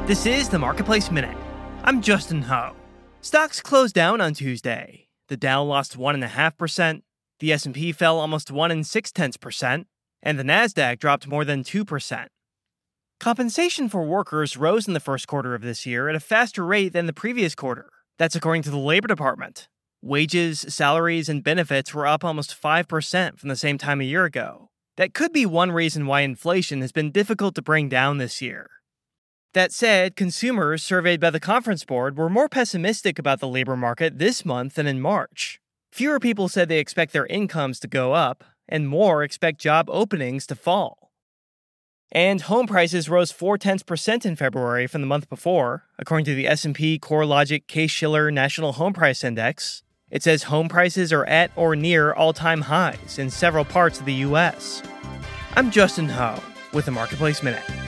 This is the Marketplace Minute. I'm Justin Ho. Stocks closed down on Tuesday. The Dow lost 1.5%, the S&P fell almost 1.6%, and the Nasdaq dropped more than 2%. Compensation for workers rose in the first quarter of this year at a faster rate than the previous quarter. That's according to the Labor Department. Wages, salaries, and benefits were up almost 5% from the same time a year ago. That could be one reason why inflation has been difficult to bring down this year. That said, consumers surveyed by the Conference Board were more pessimistic about the labor market this month than in March. Fewer people said they expect their incomes to go up, and more expect job openings to fall. And home prices rose 0.4% in February from the month before, according to the S&P CoreLogic Case-Shiller National Home Price Index. It says home prices are at or near all-time highs in several parts of the U.S. I'm Justin Ho with the Marketplace Minute.